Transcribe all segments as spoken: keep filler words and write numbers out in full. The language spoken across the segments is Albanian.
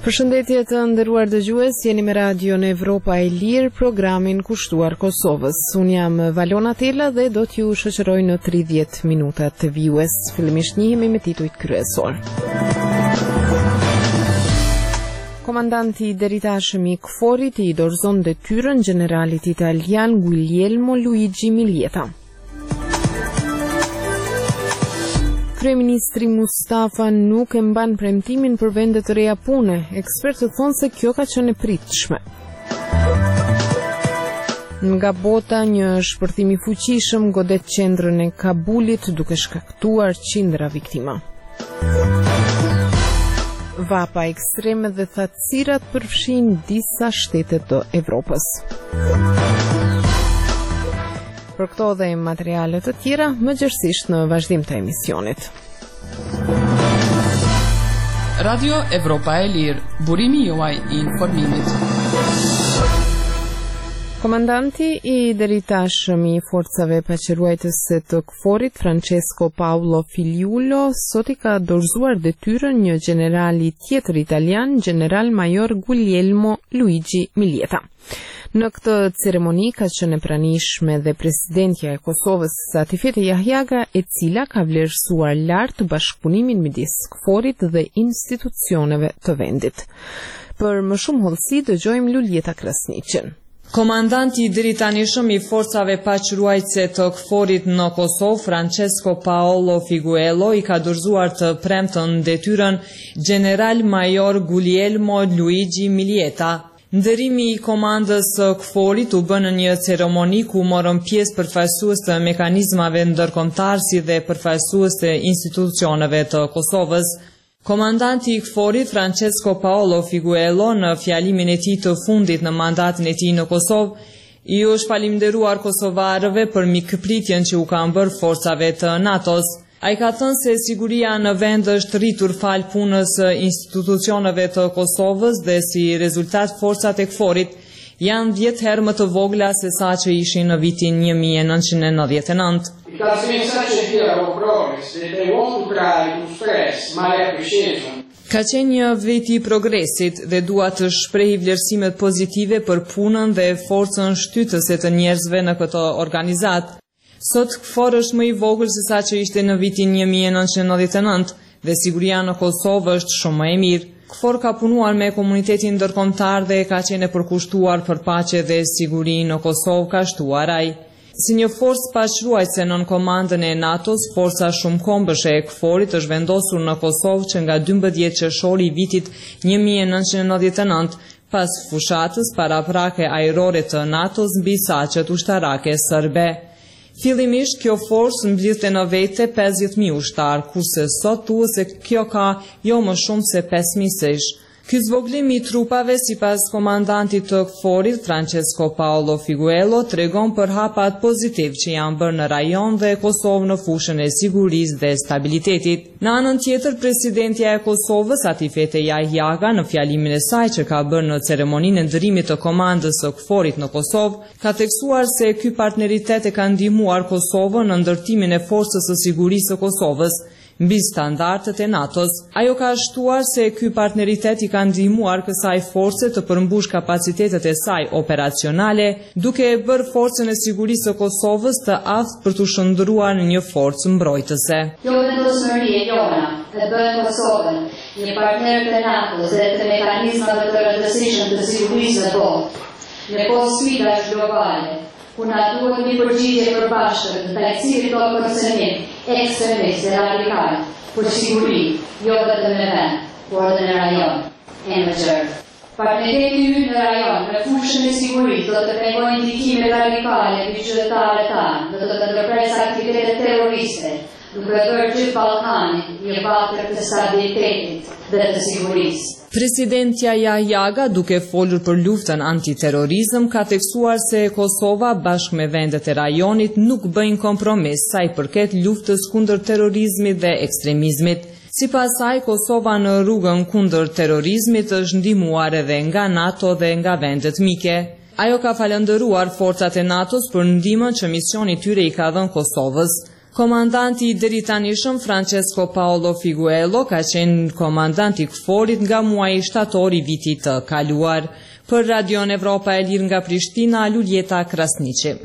Përshëndetje të nderuar dëgjues, jeni me Radio në Evropa e Lirë, programin kushtuar Kosovës. Unë jam Valona Tela dhe do t'ju shoqëroj në tridhjetë minutat të vijues. Fillimisht njihemi me titujt kryesor. Komandanti i deritashëm i K F O R-it i dorëzon detyrën generalit italian Guglielmo Luigi Milieta. Kryeministri Mustafa nuk e mban premtimin për vende të reja pune. Ekspertët thonë se kjo ka qenë e pritshme. Nga bota, një shpërthim i fuqishëm godet qendrën e Kabulit duke shkaktuar qindra viktima. Vapa ekstreme dhe thatësirat përfshin disa shtete të Evropës. Për këto dhe materiale të tjera, më gjërësisht në vazhdim të emisionit. Radio Evropa e Lirë, burimi juaj i informimit. Komandanti i deritashëm i forcave paqëruajtëse të K F O R-it, Francesco Paolo Filiulo, sot i ka dorëzuar detyrën një generali tjetër italian, General Major Guglielmo Luigi Milieta. Në këtë ceremoni ka qenë e pranishme dhe presidentja e Kosovës Satifete Jahjaga, e cila ka vlerësuar lart bashkëpunimin midis K F O R-it dhe institucioneve të vendit. Për më shumë hollësi dëgjojmë Luljeta Krasniqin. Komandanti i deritanishëm i forcave paqëruajtëse të K F O R-it në Kosovë, Francesco Paolo Figuelo, i ka dorëzuar të premtën detyrën General Major Guglielmo Luigi Milieta. Ndërimi i komandës K F O R-it u bë në një ceremoni ku morën pjesë përfaqësues të mekanizmave ndërkombëtar si dhe përfaqësues të institucioneve të Kosovës. Komandanti i K F O R-it, Francesco Paolo Figuelo, në fjalimin e tij të fundit në mandatin e tij në Kosovë, i është falimnderuar kosovarëve për mikëpritjen që u kanë bërë forcave të NATO-s. Ai ka thënë se siguria në vend është rritur fal punës së institucioneve të Kosovës dhe si rezultat forcat e K F O R-it janë dhjetë herë më të vogla se sa që ishin në vitin një mijë e nëntëqind e nëntëdhjetë e nëntë. Ka qenë një vit i progresit dhe dua të shprehi vlerësimet pozitive për punën dhe forcën shtytëse të njerëzve në këtë organizat. Sot K F O R është më i vogël se sa që ishte në vitin një mijë e nëntëqind e nëntëdhjetë e nëntë dhe siguria në Kosovë është shumë më e mirë. K F O R ka punuar me komunitetin ndërkombëtar dhe ka qenë e përkushtuar për paqe dhe siguri në Kosovë, ka shtuar ai. Si një forcë paqëruajtëse nën komandën e NATO-s, forca shumë kombëshe e K F O R-it është vendosur në Kosovë që nga dymbëdhjetë qershori i vitit një mijë e nëntëqind e nëntëdhjetë e nëntë, pas fushatës paraprake ajrore të NATO-s mbi saqet ushtarake serbe. Fillimisht kjo forcë mblidhte në vete pesëdhjetë mijë ushtar, kurse sot thuhet se kjo ka jo më shumë se pesë mijë sesh. Ky zvoglim i trupave, sipas komandantit të K F O R-it, Francesco Paolo Figuelo, tregon për hapat pozitiv që janë bërë në rajon dhe Kosovë në fushën e sigurisë dhe stabilitetit. Në anën tjetër, presidentja e Kosovës, Satifete Jahjaga, në fjalimin e saj që ka bërë në ceremoninë e ndërimit të komandës së K F O R-it në Kosovë, ka theksuar se ky partneritet e ka ndihmuar Kosovën në ndërtimin e forcës së sigurisë së Kosovës mbi standardet e NATO-s. Ajo ka shtuar se ky partneritet i ka ndihmuar kësaj force të përmbush kapacitetet e saj operacionale, duke e bërë forcën e sigurisë së Kosovës të aftë për të shndruar në një forcë mbrojtëse. Kjo vendosmëri e jona e bën Kosovën një partner të NATO-s dhe të mekanizmave të rëndësishëm të sigurisë në botë, në postë sfidash globale, ku na duhet një përgjigje përbashkët ndaj cilit do kërcënim ekstremist dhe radikal, për siguri, jo vetëm në vend, por edhe në rajon, e në gjërë. Partneriteti ynë në rajon, në fushën e sigurisë, do të pengojë ndikime radikale mbi qytetarët tanë, do të ndërpresë aktivitete terroriste, duke bërë gjithë Ballkanin një vapër të stabilitetit dhe të sigurisë. Presidentja Jahjaga, duke folur për luftën antiterrorizëm, ka theksuar se Kosova bashkë me vendet e rajonit nuk bëjnë kompromis sa i përket luftës kundër terrorizmit dhe ekstremizmit. Sipas saj, Kosova në rrugën kundër terrorizmit është ndihmuar edhe nga NATO dhe nga vendet mike. Ajo ka falendëruar forcat e NATO-s për ndihmën që misioni i tyre i ka dhënë Kosovës. Komandanti i deritanishëm Francesco Paolo Figuello ka qenë komandant i KFOR-it nga muaji shtator i vitit të kaluar. Për Radion Evropa e Lirë nga Prishtina, Luljeta Krasniqi.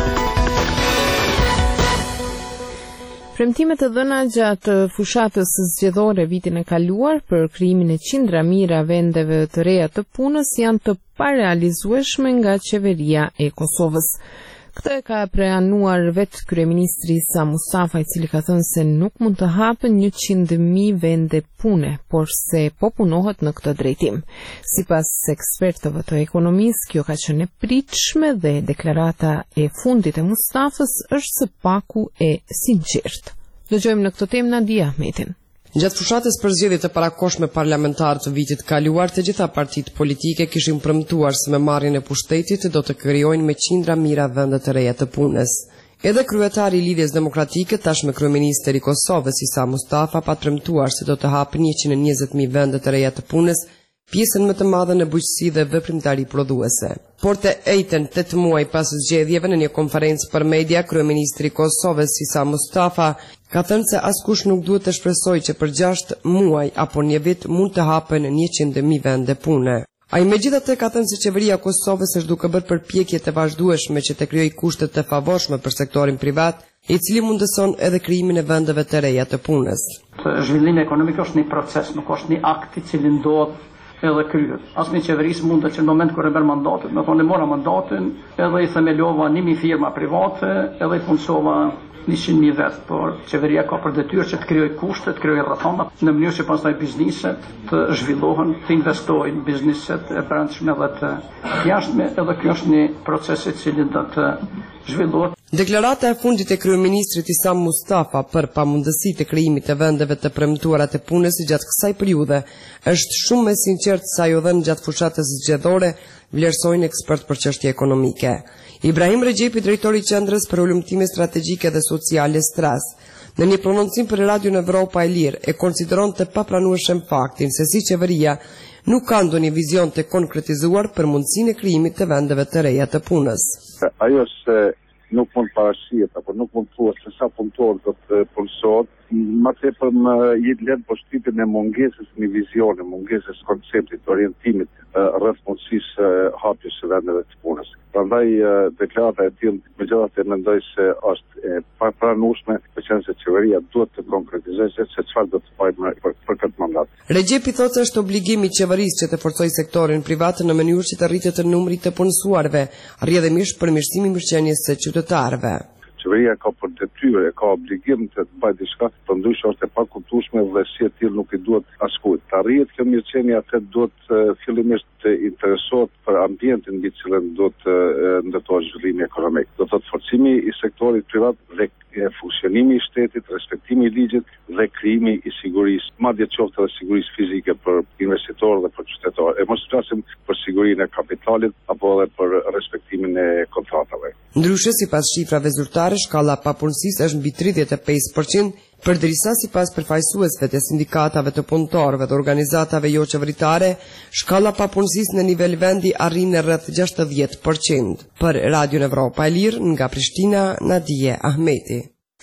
Premtimet e dhëna gjatë fushatës zgjedhore vitin e kaluar për krijimin e qindra mijëra vendeve të reja të punës janë të parealizueshme nga qeveria e Kosovës. Këtë e ka pranuar vetë kryeministri Isa Mustafa, i cili ka thënë se nuk mund të hapen njëqind mijë vende pune, por se po punohet në këtë drejtim. Sipas ekspertëve të ekonomisë, kjo ka qenë e pritshme dhe deklarata e fundit e Mustafës është së paku e sinqertë. Dëgjojmë në këtë temë Nadia Ahmetin. Gjatë fushatës për zgjedhjet e parakohshme parlamentare të vitit kaluar, të gjitha partitë politike kishin premtuar se me marrjen e pushtetit do të krijojnë me qindra mijëra vende të reja të punës. Edhe kryetari i Lidhjes Demokratike, tashmë kryeministri i Kosovës Isa Mustafa, pa premtuar se do të hapë njëqind e njëzet mijë vende të reja të punës, pjesën më të madhe në bujqësi dhe veprimtari prodhuese. Por të ejten tetë muaj pas zgjedhjeve, në një konferencë për media, kryeministri i Kosovës Isa Mustafa ka thënë se askush nuk duhet të shpresojë që për gjashtë muaj apo një vit mund të hapen njëqind mijë vende pune. Ai megjithatë ka thënë se qeveria e Kosovës është duke bërë përpjekje të vazhdueshme që të krijojë kushte të favorshme për sektorin privat, i cili mundëson edhe krijimin e vendeve të reja të punës. Zhvillimi ekonomik është një proces, nuk është një akt i cili ndodh edhe kryet. Asnjë qeverisë mundet që në moment kur e merr mandatin, do thonë mora mandatin, edhe i themelova një mijë firma private, edhe i punësova njëqind mijë vet, por qeveria ka për detyrë që të krijojë kushte, të krijojë rrethana në mënyrë që pastaj bizneset të zhvillohen, të investojnë, bizneset e brendshme dhe të jashtme, edhe ky është një proces i cili do të zhvillohet. Deklarata e fundit e kryeministrit Isa Mustafa për pamundësi të krijimit të vendeve të premtuara të punës gjatë kësaj periudhe është shumë më sinqert se ajo dhënë gjatë fushatës zgjedhore, vlerësojnë ekspert për çështje ekonomike. Ibrahim Regjepi, drejtori i Qendrës për Ulëmtime Strategjike dhe Sociale Stras, në një prononcim për Radion Evropa e Lirë, e konsideron të papranueshëm faktin se si qeveria nuk ka ndonjë vizion të konkretizuar për mundësinë e krijimit të vendeve të reja të punës. Ajo se nuk mund parashihet apo nuk mund thuhet se sa punëtor do të punësohet, më tepër më jetë lehtë përshtypjen e mungesës një vizioni, mungesës konceptit, orientimit rreth mundësisë hapjes së vendeve të punës. Prandaj deklarata e tillë megjithatë mendoj se është e papranueshme, përçën se qeveria duhet të konkretizojë se çfarë do të bëjë për, për këtë mandat. Regjepi thotë se është obligim i qeverisë që të forcojë sektorin privat në mënyrë që të rritet numri të punësuarve, rrjedhimisht përmirësimi i mirëqenies së qytetarëve. Qeveria ka për detyrë, ka obligim të bëjë diçka, për ndryshe është e pakuptueshme dhe si e tillë nuk i duhet askujt. Të arrihet kjo mirëqenie atë duhet fillimisht të interesohet për ambientin mbi cilën duhet të ndërtohet zhvillimi ekonomik. Do të thotë forcimi i sektorit privat dhe funksionimi i shtetit, respektimi i ligjit dhe krijimi i sigurisë, madje qoftë edhe sigurisë fizike për investitorë dhe për qytetarë. E mos flasim për sigurinë e kapitalit apo edhe për respektimin e kontratave. Ndryshe, sipas shifrave zyrtare, shkalla papunësisë është mbi tridhjetë e pesë përqind, përderisa sipas përfaqësuesve të sindikatave të punëtorëve dhe organizatave jo qeveritare, shkalla papunësisë në nivel vendi arrin në rreth gjashtëdhjetë përqind. Për Radion Evropa e Lirë, nga Prishtina, Nadia Ahmeti.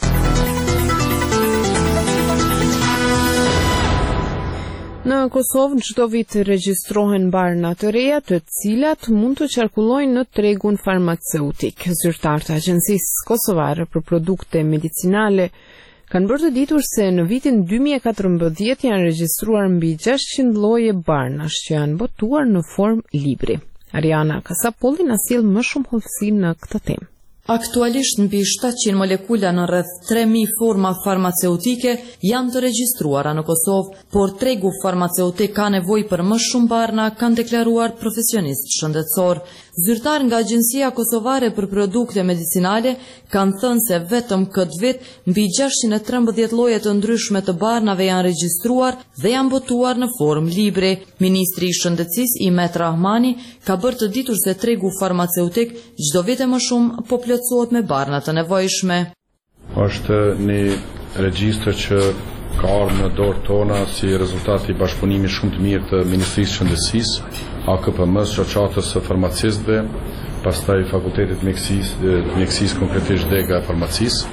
Në Kosovë çdo vit regjistrohen barna të reja, të cilat mund të qarkullojnë në tregun farmaceutik. Zyrtarët e Agjencisë Kosovare për Produkte Medicinale kanë bërë të ditur se në vitin dy mijë e katërmbëdhjetë janë regjistruar mbi gjashtëqind lloje barnash që janë botuar në formë libri. Ariana Kasapolli na sjell më shumë hollësi në këtë temë. Aktualisht mbi shtatëqind molekula në rreth tre mijë forma farmaceutike janë të regjistruara në Kosovë, por tregu farmaceutik ka nevojë për më shumë barna, kanë deklaruar profesionistë shëndetësor. Zyrtar nga Agjencia Kosovare për Produkte Medicinale kanë thënë se vetëm këtë vit mbi gjashtëqind e trembëdhjetë lloje të ndryshme të barnave janë regjistruar dhe janë botuar në formë libri. Ministri i Shëndetësisë Imet Rahmani ka bërë të ditur se tregu farmaceutik çdo vit e më shumë po plotësohet me barna të nevojshme. Është një regjistër që ka ardhur në dorë tona si rezultat i bashkëpunimit shumë të mirë të Ministrisë së Shëndetësisë, A K P M-s, shoqatës së farmacistëve, pastaj fakultetit mjekësisë, mjekësisë konkretisht dhe nga farmacisë.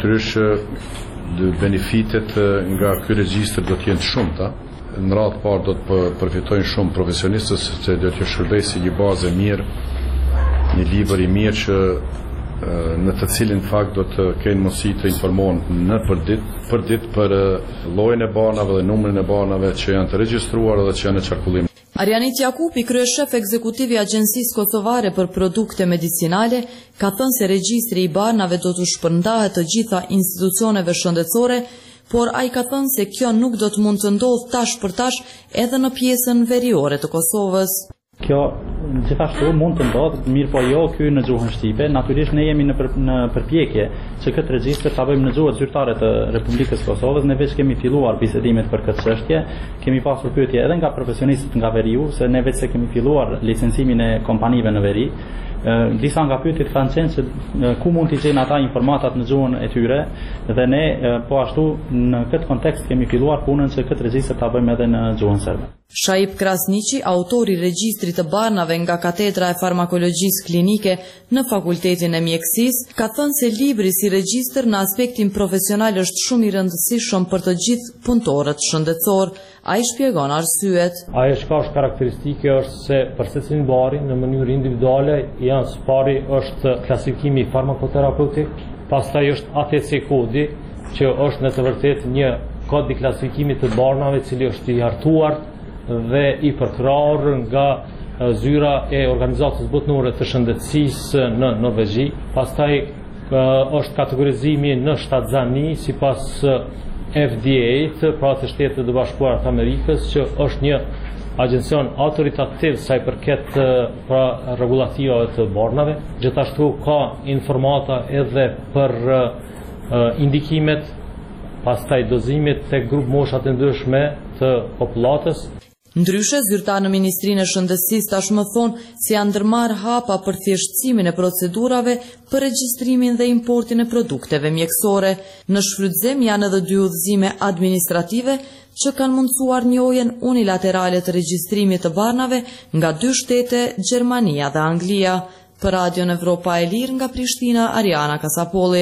Natyrisht benefitet nga ky regjistër do të jenë të shumta. Në radhë parë do të përfitojnë shumë profesionistët se do të shërbejë si një bazë e mirë, një libër i mirë që në të cilin fakt do të kenë mundësi të informohen në përdit, përdit për llojin e banave dhe numrin e banave që janë të regjistruar dhe që janë në qarkullim. Arjanit Jakupi, kryeshef ekzekutivi i Agjencisë Kosovare për Produkte Medicinale, ka thënë se regjistri i banave do të shpërndahet të gjitha institucioneve shëndetësore, por ai ka thënë se kjo nuk do të mund të ndodhë tash për tash edhe në pjesën veriore të Kosovës. Kjo gjithashtu mund të ndodhë, mirë po jo ky në gjuhën shqipe. Natyrisht ne jemi në, për, në përpjekje që këtë regjistër ta bëjmë në gjuhët zyrtare të Republikës Kosovës. Ne veç kemi filluar bisedimet për këtë çështje, kemi pasur pyetje edhe nga profesionistët nga veriu, se ne veç se kemi filluar licencimin e kompanive në veri. Disa nga pyetjet kanë qenë se ku mund t'i gjejnë ata informatat në gjuhën e tyre, dhe ne po ashtu në këtë kontekst kemi filluar punën që këtë regjistër ta bëjmë edhe në gjuhën serbe. Shaip Krasniqi, autori i regjistrit të banave nga Katedra e Farmakologjisë Klinike në Fakultetin e Mjekësisë, ka thënë se libri si regjistër në aspektin profesional është shumë i rëndësishëm për të gjithë punëtorët shëndetësor. Ai shpjegon arsyet. Ajo që ka është karakteristike është se për secilin bari në mënyrë individuale janë së pari është klasifikimi farmakoterapeutik, pastaj është A T C kodi, që është në të vërtetë një kod i klasifikimit të barnave, i cili është i hartuar dhe i përkrahur nga zyra e Organizatës Botërore të Shëndetësisë në Norvegji. Pastaj është kategorizimi në shtatzani sipas F D A, pra të Shtetit të Bashkuara të Amerikës, që është një agjencion autoritativ sa i përket pra rregulativave të barnave. Gjithashtu ka informata edhe për uh, indikimet, pastaj dozimet tek grup moshat e ndryshme të popullatës. Ndryshe, zyrtar në Ministrinë e Shëndetësisë tashmë thonë se janë ndërmarrë hapa për thjeshtësimin e procedurave për regjistrimin dhe importin e produkteve mjekësore. Në shfrytëzim janë edhe dy udhëzime administrative që kanë mundësuar njohjen unilaterale të regjistrimit të banave nga dy shtete, Gjermania dhe Anglia. Për Radion Evropa e Lirë nga Prishtina, Ariana Kasapolli.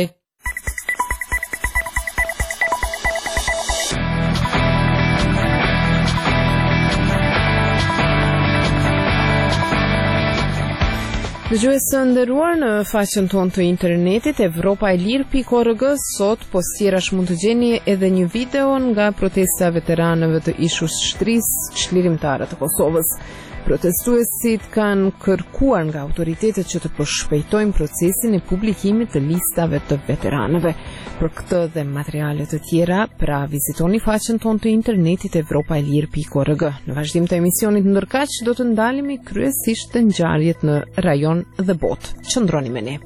Dëgjuesë nderuar, në faqen tonë të internetit evropa e lirë pikë org sot postirash mund të gjeni edhe një video nga protesta veteranëve të ishues shtrisë çlirimtare të Kosovës. Protestuesit kanë kërkuar nga autoritetet që të përshpejtojnë procesin e publikimit të listave të veteranëve. Për këtë dhe materiale të tjera, pra vizitoni faqen tonë të internetit evropa e lirë pikë org. Në vazhdim të emisionit ndërkaq do të ndalemi kryesisht të ngjarjet në rajon dhe botë. Qëndroni me ne.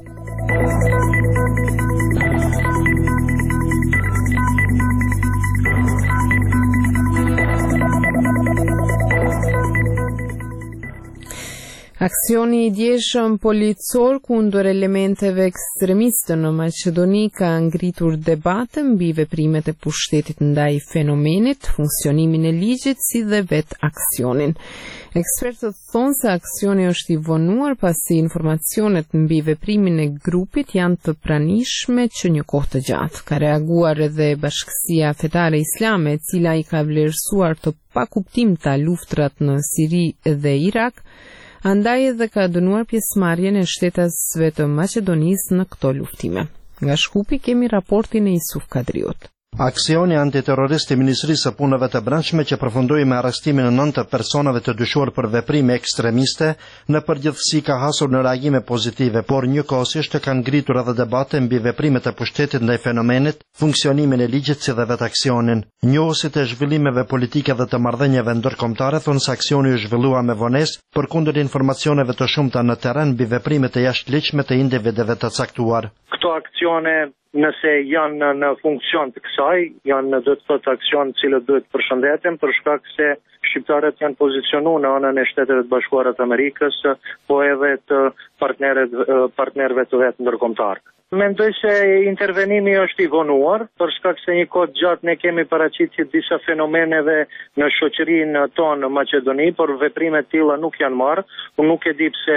Aksioni i djeshëm policor kundër elementeve ekstremiste në Maqedoni ka ngritur debate mbi veprimet e pushtetit ndaj fenomenit, funksionimin e ligjit si dhe vet aksionin. Ekspertët thonë se aksioni është i vonuar pasi informacionet mbi veprimin e grupit janë të pranishme që një kohë të gjatë. Ka reaguar edhe Bashkësia Fetare Islame, e cila i ka vlerësuar të pakuptimta luftrat në Siri dhe Irak, andaj edhe ka dënuar pjesëmarrjen e shtetasve të Maqedonisë në këto luftime. Nga Shkupi kemi raportin e Isuf Kadriut. Aksioni antiterrorist i Ministrisë së Punëve të Brendshme që përfundoi me arrestimin e nëntë personave të dyshuar për veprime ekstremiste, në përgjithësi ka hasur në reagime pozitive, por njëkohësisht kanë ngritur edhe debate mbi veprimet e pushtetit ndaj fenomenit, funksionimin e ligjit si dhe vetë aksionin. Njohësit e zhvillimeve politike dhe të marrëdhënieve ndërkombëtare thonë se aksioni u zhvillua me vonesë përkundër informacioneve të shumta në terren mbi veprimet e jashtëligjshme të individëve të caktuar. Këto aksione nëse janë në funksion të kësaj, janë do të thotë aksion cilët duhet përshëndeten për shkak se shqiptarët janë pozicionuar në anën e Shteteve të Bashkuara të Amerikës, po edhe të partnerëve të vetë ndërkombëtar. Mendoj se intervenimi është i vonuar, për shkak se një kohë gjatë ne kemi paraqitje disa fenomeneve në shoqërinë tonë në Maqedoni, por veprime të tilla nuk janë marrë. Unë nuk e di pse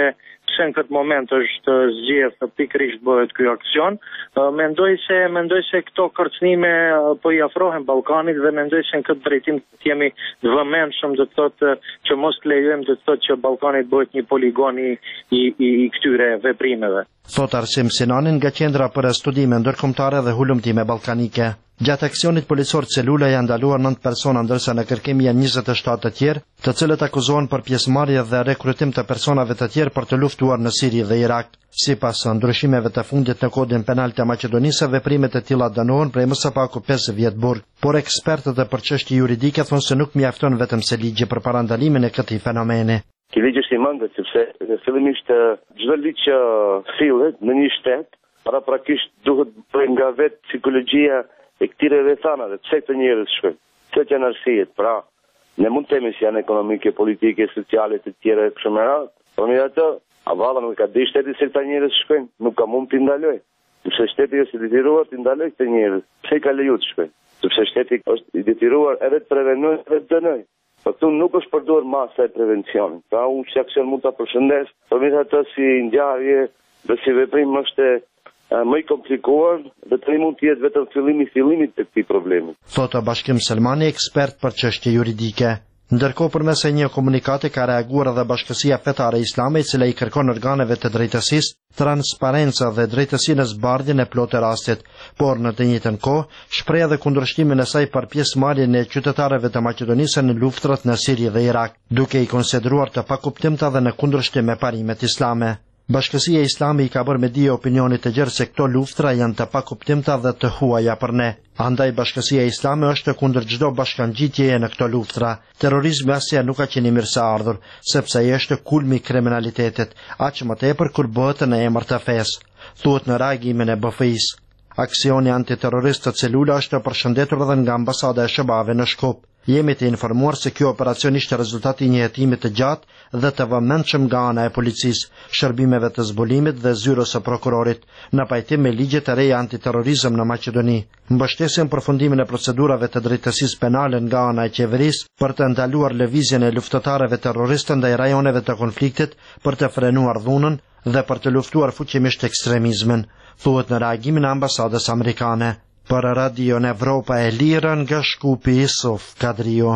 se në këtë moment është zgjedhë pikërisht bëhet ky aksion. Mendoj se mendoj se këto kërcënime po i afrohen Ballkanit dhe mendoj se në këtë drejtim të jemi vëmendshëm, do të thotë që mos lejojmë, do të thotë që Ballkani bëhet një poligon i i, i këtyre veprimeve. Thot Arsim Sinani nga Qendra për Studime Ndërkombëtare dhe Hulumtime Ballkanike. Gjatë aksionit policor Celula janë ndaluar nëntë persona, ndërsa në kërkim janë njëzet e shtatë të tjerë, të cilët akuzohen për pjesëmarrje dhe rekrutim të personave të tjerë për të luftuar në Siri dhe Irak. Sipas ndryshimeve të fundit në Kodin Penal të Maqedonisë, veprimet e tilla dënohen prej më së paku pesë vjet burg, por ekspertët e për çështje juridike thonë se nuk mjafton vetëm se ligji për parandalimin e këtij fenomeni. Ky ligj është i mëndët, sepse fillimisht çdo ligj që sillet në një shtet, paraprakisht duhet bëhet nga vetë psikologjia e këtyre rrethanave, pse këto njerëz shkojnë, pse janë arsiet, pra, ne mund të themi se janë ekonomike, politike, sociale të tjera e kështu me radhë, por megjithatë, a valla nuk ka di shteti se këta njerëz shkojnë, nuk ka mund t'i ndaloj, sepse shteti është i detyruar t'i ndaloj këta njerëz, pse i ka leju të shkojnë, sepse shteti është i detyruar edhe të prevenojë edhe të dënojë. Po këtu nuk është përdorur masa e prevencionit. Pra unë që aksion mund ta përshëndes, por megjithatë si ngjarje dhe si veprim është më i komplikuar dhe të mund të jetë vetëm fillimi i fillimit të këtij problemi. Thotë Bashkim Selmani, ekspert për çështje juridike. Ndërkohë përmes një komunikati ka reaguar edhe Bashkësia Fetare Islame, e cila i kërkon organeve të drejtësisë transparencë dhe drejtësi në zbardhjen e plotë rastit, por në të njëjtën kohë shpreh edhe kundërshtimin e saj për pjesëmarrjen e qytetarëve të Maqedonisë në luftrat në Siri dhe Irak, duke i konsideruar të pakuptimta dhe në kundërshtim me parimet islame. Bashkësia Islame i ka bërë me dije opinionit të gjerë se këto luftra janë të pakuptimta dhe të huaja për ne. Andaj Bashkësia Islame është kundër çdo bashkangjitjeje në këto luftra. Terrorizmi asnjëherë nuk ka qenë mirëseardhur, sepse ai është kulmi i kriminalitetit, aq më tepër kur bëhet në emër të fesë, thuhet në reagimin e B F I-s. Aksioni antiterrorist të Celula është përshëndetur edhe nga ambasada e S B A-ve në Shkup. Jemi të informuar se ky operacion ishte rezultati i një hetimi të gjatë dhe të vëmendshëm nga ana e policisë, shërbimeve të zbulimit dhe zyrës së prokurorit, në pajtim me ligjet e reja antiterrorizëm në Maqedoni. Mbështesim përfundimin e procedurave të drejtësisë penale nga ana e qeverisë për të ndaluar lëvizjen e luftëtarëve terroristë ndaj rajoneve të konfliktit, për të frenuar dhunën dhe për të luftuar fuqimisht ekstremizmin, thuhet në reagimin e ambasadës amerikane. Për Radio Evropa e Lirë nga Shkupi, Isuf Kadrio.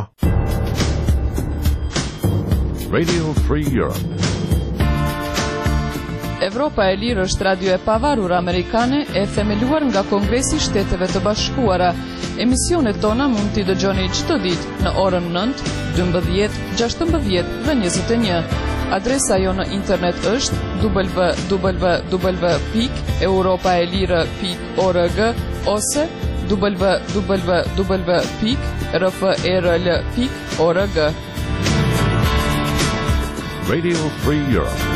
Radio Free Europe. Evropa e Lirë është radio e pavarur amerikane e themeluar nga Kongresi i Shteteve të Bashkuara. Emisionet tona mund t'i dëgjoni çdo ditë në orën nëntë, dymbëdhjetë, gjashtëmbëdhjetë dhe njëzet e një. Adresa jo në internet është w w w pikë europaelire pikë org ose w w w pikë r f e r l pikë org. Radio Free Europe.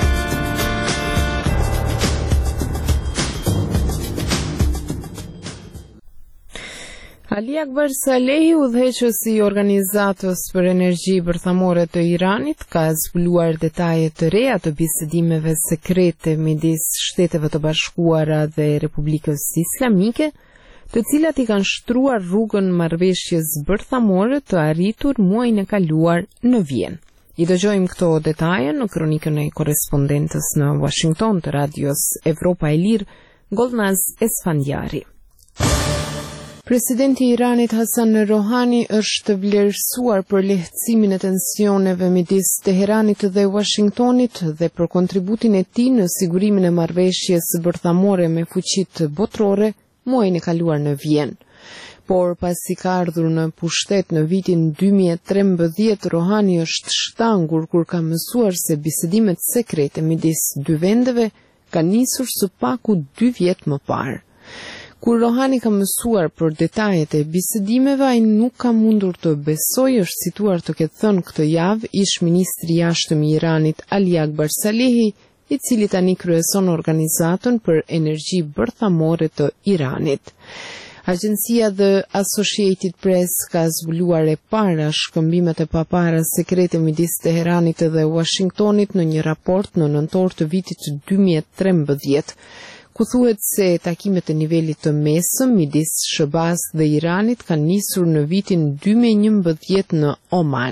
Ali Akbar Salehi, udhëheqësi i Organizatës për Energji Bërthamore të Iranit, ka zbuluar detaje të reja të bisedimeve sekrete midis Shteteve të Bashkuara dhe Republikës Islamike, të cilat i kanë shtruar rrugën marrëveshjes bërthamore të arritur muajin e kaluar në Vjenë. I dëgjojmë këto detaje në kronikën e korrespondentës në Washington të radios Evropa e Lirë, Golnaz Esfandiari. Presidenti i Iranit Hasan Rohani është vlerësuar për lehtësimin e tensioneve midis Teheranit dhe Washingtonit dhe për kontributin e tij në sigurimin e marrëveshjes bërthamore me fuqitë botërore muajin e kaluar në Vjenë. Por pasi ka ardhur në pushtet në vitin dy mijë e trembëdhjetë, Rohani është shtangur kur ka mësuar se bisedimet sekrete midis dy vendeve kanë nisur së paku dy vjet më parë. Kur Rohani ka mësuar për detajet e bisedimeve, ai nuk ka mundur të besojë, është situar të ketë thënë këtë javë ish ministri i jashtëm i Iranit Ali Akbar Salehi, i cili tani kryeson Organizatën për Energji Bërthamore të Iranit. Agjencia The Associated Press ka zbuluar e para shkëmbimet e papara sekrete midis Teheranit dhe Washingtonit në një raport në nëntor të vitit dy mijë e trembëdhjetë. Ku thuhet se takimet e nivelit të mesëm midis S B A-s dhe Iranit kanë nisur në vitin dy mijë e njëmbëdhjetë në Oman.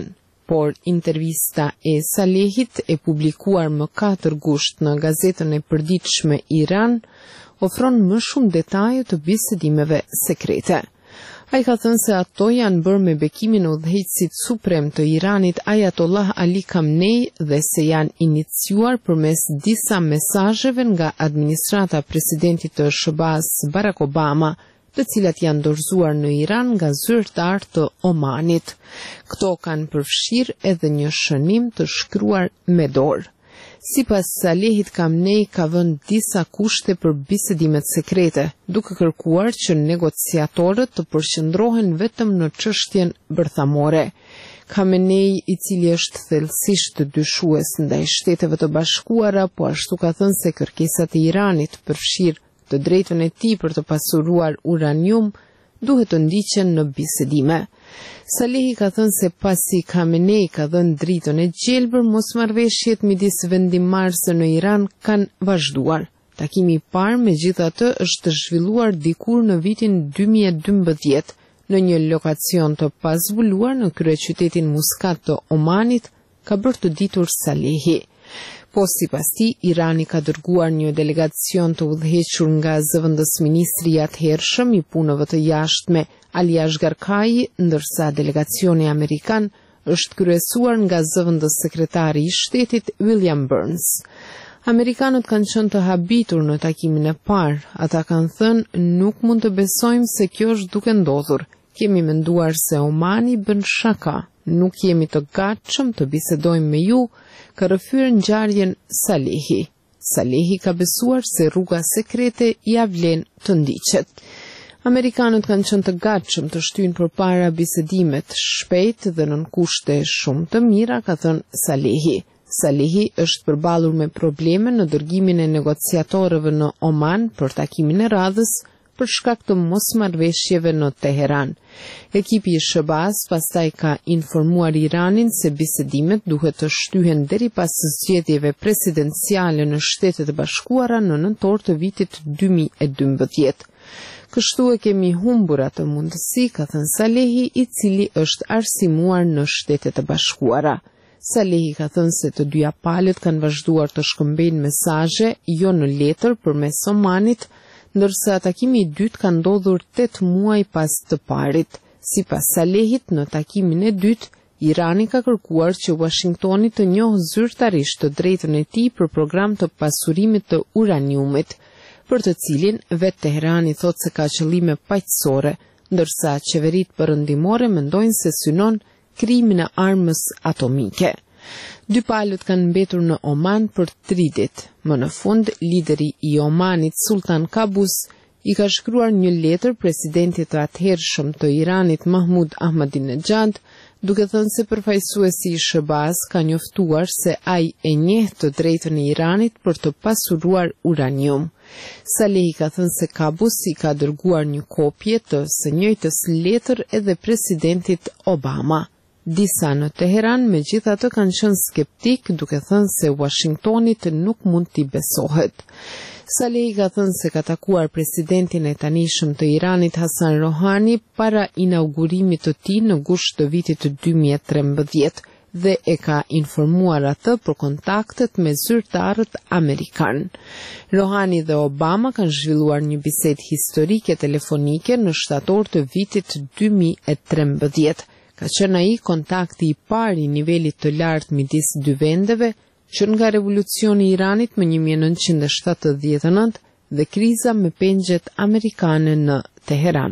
por intervista e Salehit e publikuar më katër gusht në gazetën e përditshme Iran ofron më shumë detaje të bisedimeve sekrete. Ai ka thënë se ato janë bërë me bekimin e udhëheqësit suprem të Iranit Ayatollah Ali Khamenei dhe se janë iniciuar përmes disa mesazheve nga administrata e presidentit të S B A-s Barack Obama, të cilat janë dorëzuar në Iran nga zyrtar të Omanit. Këto kanë përfshirë edhe një shënim të shkruar me dorë. Sipas Salehit, Khamenei ka vënë disa kushte për bisedimet sekrete, duke kërkuar që negociatorët të përqendrohen vetëm në çështjen bërthamore. Khamenei, i cili është thellësisht dyshues ndaj Shteteve të Bashkuara, po ashtu ka thënë se kërkesat e Iranit përfshirë të drejtën e tij për të pasuruar uranium duhet të ndiqen në bisedime. Salehi ka thënë se pasi Khamenei ka dhënë dritën e gjelbër, mosmarrveshjet midis vendimmarrësve në Iran kanë vazhduar. Takimi i parë megjithatë është zhvilluar dikur në vitin dy mijë e dymbëdhjetë në një lokacion të pazbuluar në kryeqytetin Muscat të Omanit, ka bërë të ditur Salehi. Po sipas tij, Irani ka dërguar një delegacion të udhëhequr nga zëvendësministri i atëhershëm i punëve të jashtme Ali Ashgarkai, ndërsa delegacioni amerikan është kryesuar nga zëvendës sekretari i shtetit William Burns. Amerikanët kanë qenë të habitur në takimin e parë. Ata kanë thënë nuk mund të besojmë se kjo është duke ndodhur. Kemi menduar se Omani bën shaka. Nuk jemi të gatshëm të bisedojmë me ju, ka rrëfyer ngjarjen Salehi. Salehi ka besuar se rruga sekrete ja vlen të ndiqet. Amerikanët kanë qenë të gatshëm të shtyjnë përpara bisedimet shpejt dhe nën kushte shumë të mira, ka thënë Salehi. Salehi është përballur me probleme në dërgimin e negociatorëve në Oman për takimin e radhës për shkak të mosmarrveshjeve në Teheran. Ekipi i S B A-s pastaj ka informuar Iranin se bisedimet duhet të shtyhen deri pas zgjedhjeve presidenciale në Shtetet e Bashkuara në nëntor të vitit dy mijë e dymbëdhjetë. Kështu e kemi humbur atë mundësi, ka thënë Salehi, i cili është arsimuar në Shtetet e Bashkuara. Salehi ka thënë se të dyja palët kanë vazhduar të shkëmbejnë mesazhe jo në letër përmes Omanit, ndërsa takimi i dytë ka ndodhur tetë muaj pas të parit. Sipas Salehit, në takimin e dytë, Irani ka kërkuar që Washingtoni të njohë zyrtarisht të drejtën e tij për program të pasurimit të uraniumit, për të cilin vetë Teherani thotë se ka qëllime paqësore, ndërsa qeveritë perëndimore mendojnë se synon krijimin e armës atomike. Dy palët kanë mbetur në Oman për tri ditë. Më në fund, lideri i Omanit Sultan Qaboos i ka shkruar një letër presidentit të atëhershëm të Iranit Mahmoud Ahmadinejad, duke thënë se përfaqësuesi i S B A-s ka njoftuar se ai e njeh të drejtën e Iranit për të pasuruar uranium. Salehi ka thënë se Qaboos i ka dërguar një kopje të së njëjtës letër edhe presidentit Obama. Disa në Teheran megjithatë kanë qenë skeptik, duke thënë se Washingtonit nuk mund t'i besohet. Salehi ka thënë se ka takuar presidentin e tanishëm të Iranit Hasan Rohani para inaugurimit të tij në gusht të vitit dy mijë e trembëdhjetë dhe e ka informuar atë për kontaktet me zyrtarët amerikan. Rohani dhe Obama kanë zhvilluar një bisedë historike telefonike në shtator të vitit dy mijë e trembëdhjetë. Ka qenë ai kontakti i parë i nivelit të lartë midis dy vendeve që nga revolucioni i Iranit më një mijë e nëntëqind e shtatëdhjetë e nëntë dhe kriza me pengjet amerikane në Teheran.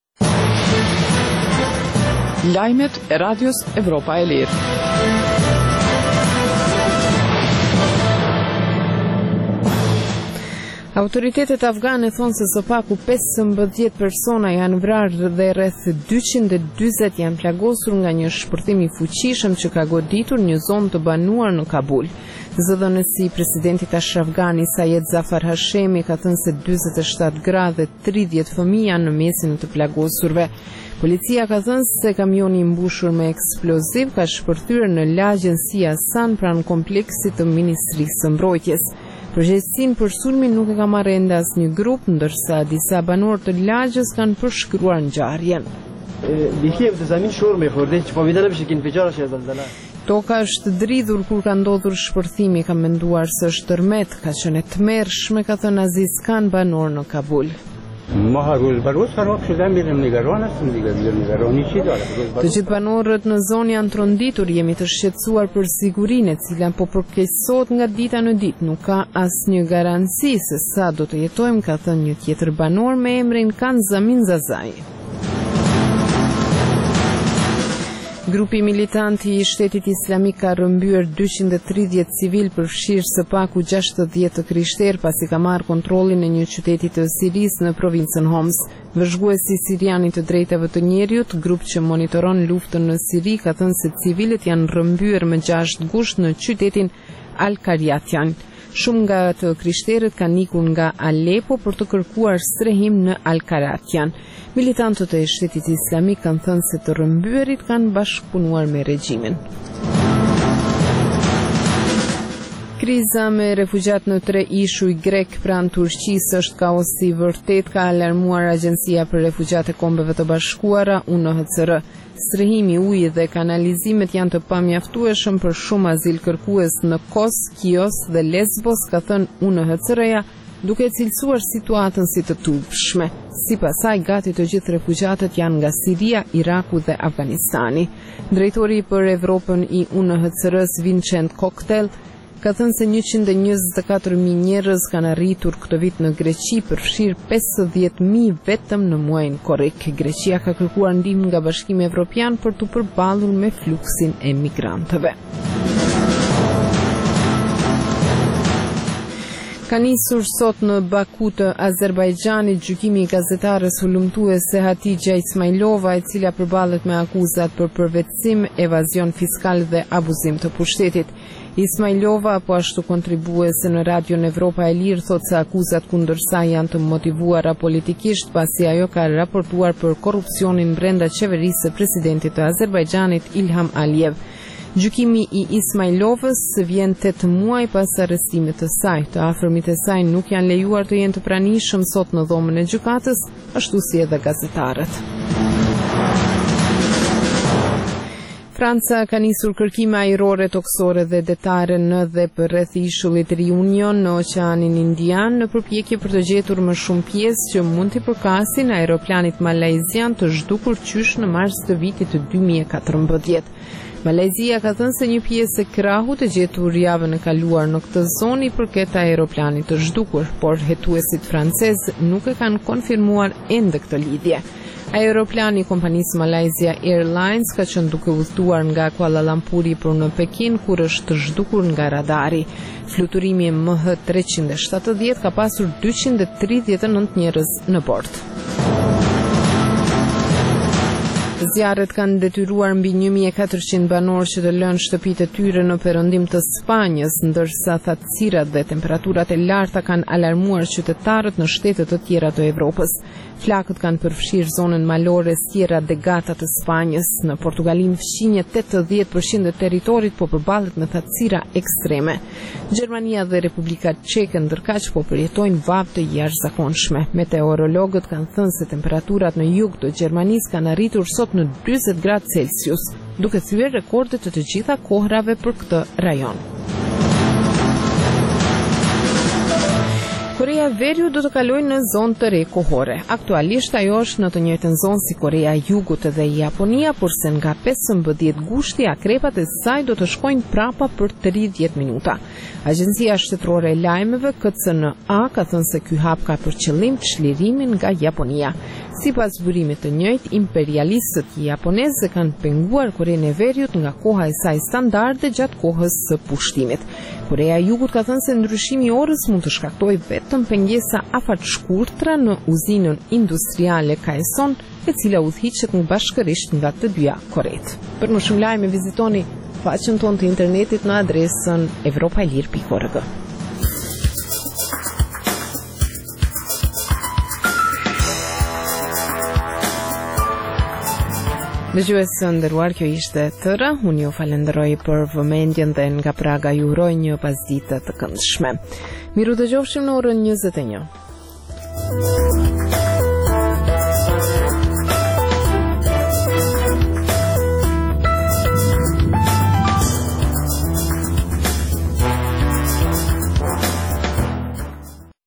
Lajmet e Radios Evropa e Lirë. Autoritetet afgane thonë se së paku pesëmbëdhjetë persona janë vrarë dhe rreth dyqind e dyzet janë plagosur nga një shpërthim i fuqishëm që ka goditur një zonë të banuar në Kabul. Zëdhënësi i presidentit Ashraf Ghani Sayed Zafar Hashemi ka thënë se dyzet e shtatë gra dhe tridhjetë fëmijë janë në mesin e të plagosurve. Policia ka thënë se kamioni i mbushur me eksploziv ka shpërthyer në lagjen Si Hasan pranë kompleksit të Ministrisë së Mbrojtjes. Përgjegjësinë për sulmin nuk e ka marrë ende asnjë grup, ndërsa disa banorë të lagjës kanë përshkruar ngjarjen. Bihje të zamin shurme khorde që po vidale bëshe kin fëqara që e zalzala. Toka është dridhur kur ka ndodhur shpërthimi, ka menduar se është tërmet, ka qenë e tmerrshme, ka thënë Aziz Kan, banor në Kabul. Të gjithë banorët në zonë janë tronditur, jemi të shqetësuar për sigurinë e cila po përkeqësohet nga dita në ditë. Nuk ka asnjë garanci se sa do të jetojmë, ka thënë një tjetër banor me emrin Kanzamin Zazai. Grupi militant i Shtetit Islamik ka rrëmbyer dyqind e tridhjetë civil, përfshirë së paku gjashtëdhjetë të krishterë, pasi ka marrë kontrollin e një qyteti të Sirisë në provincën Homs. Vëzhguesi siriani të drejtave të njerëzit, grup që monitoron luftën në Siri, ka thënë se civilët janë rrëmbyer me gjashtë gusht në qytetin Al-Karyatjan. Shumë nga të krishterët kanë ikur nga Alepo për të kërkuar strehim në Al-Karyatjan. Militantët e Shtetit Islamik kanë thënë se të rrëmbyerit kanë bashkëpunuar me regjimin. Kriza me refugjat në tre ishuj grek pranë Turqisë është kaos i vërtet, ka alarmuar Agjencia për Refugjat e Kombeve të Bashkuara, U N H C R. Strehimi, uji dhe kanalizimet janë të pamjaftueshëm për shumë azil kërkues në Kos, Kios dhe Lesbos, ka thënë U N H C R-ja, duke cilësuar situatën si të turpshme. Sipas saj, gati të gjithë refugjatët janë nga Siria, Iraku dhe Afganistani. Drejtori për Evropën i U N H C R-s Vincent Cocktail ka thënë se njëqind e njëzet e katër mijë njerëz kanë arritur këtë vit në Greqi, përfshirë pesëdhjetë mijë vetëm në muajin korrik. Greqia ka kërkuar ndihmë nga Bashkimi Evropian për të përballur me fluksin e migrantëve. Ka nisur sot në Baku të Azerbajxhanit gjykimi i gazetares hulumtuese Hatixha Ismailova, e cila përballet me akuzat për përvetësim, evazion fiskal dhe abuzim të pushtetit. Ismailova, po ashtu kontribuese në Radion Evropa e Lirë, thot se akuzat kundër saj janë të motivuara politikisht, pasi ajo ka raportuar për korrupsionin brenda qeverisë së presidentit të Azerbajxhanit Ilham Aliyev. Gjykimi i Ismailovës vjen tetë muaj pas arrestimit të saj. Të afërmit e saj nuk janë lejuar të jenë të pranishëm sot në dhomën e gjykatës, ashtu si edhe gazetarët. Franca ka nisur kërkime ajrore, toksore dhe detare në dhe përreth ishullit Reunion në Oqeanin Indian, në përpjekje për të gjetur më shumë pjesë që mund t'i përkasin aeroplanit malajzian të zhdukur qysh në mars të vitit të dy mijë e katërmbëdhjetë. Malajzia ka thënë se një pjesë e krahut e gjetur javën e kaluar në këtë zonë i përket aeroplanit të zhdukur, por hetuesit francez nuk e kanë konfirmuar ende këtë lidhje. Aeroplani i kompanisë Malaysia Airlines ka qenë duke udhëtuar nga Kuala Lumpuri për në Pekin kur është zhdukur nga radari. Fluturimi M H treqind e shtatëdhjetë ka pasur dyqind e tridhjetë e nëntë njerëz në bord. Zjarret kanë detyruar mbi një mijë e katërqind banorë që të lënë shtëpitë e tyre në perëndim të Spanjës, ndërsa thatësirat dhe temperaturat e larta kanë alarmuar qytetarët në shtete të tjera të Evropës. Flakët kanë përfshirë zonën malore Sierra de Gata të Spanjës. Në Portugalin fqinje tetëdhjetë përqind e territorit po përballet me thatësira ekstreme. Gjermania dhe Republika Çeke ndërkaq po përjetojnë vavë të jashtëzakonshme. Meteorologët kanë thënë se temperaturat në jug të Gjermanisë kanë arritur sot në dyzet gradë Celsius, duke thyer rekordet të të gjitha kohrave për këtë rajon. Korea e Veriut do të kalojë në zonë të re kohore. Aktualisht ajo është në të njëjtën zonë si Korea e Jugut dhe Japonia, porse nga pesëmbëdhjetë gushti akrepat e saj do të shkojnë prapa për tridhjetë minuta. Agjencia Shtetërore e Lajmeve K C N A ka thënë se ky hap ka për qëllim çlirimin nga Japonia. Sipas zburimit të njëjtë, imperialistët japonezë kanë penguar Korenë e Veriut nga koha e saj standarde gjatë kohës së pushtimit. Korea e Jugut ka thënë se ndryshimi i orës mund të shkaktojë vetëm pengesa afat shkurtra në uzinën industriale Kaeson, e cila udhëhiqet në bashkërisht nga të dyja Koret. Për më shumë lajme vizitoni faqen tonë të internetit në adresën evropailir pikë org. Dëgjuesë nderuar, kjo ishte tëra. Unë ju falenderoj për vëmendjen dhe nga Praga ju uroj një pasditë të këndshme. Miru dëgjofshim në orën njëzet e një.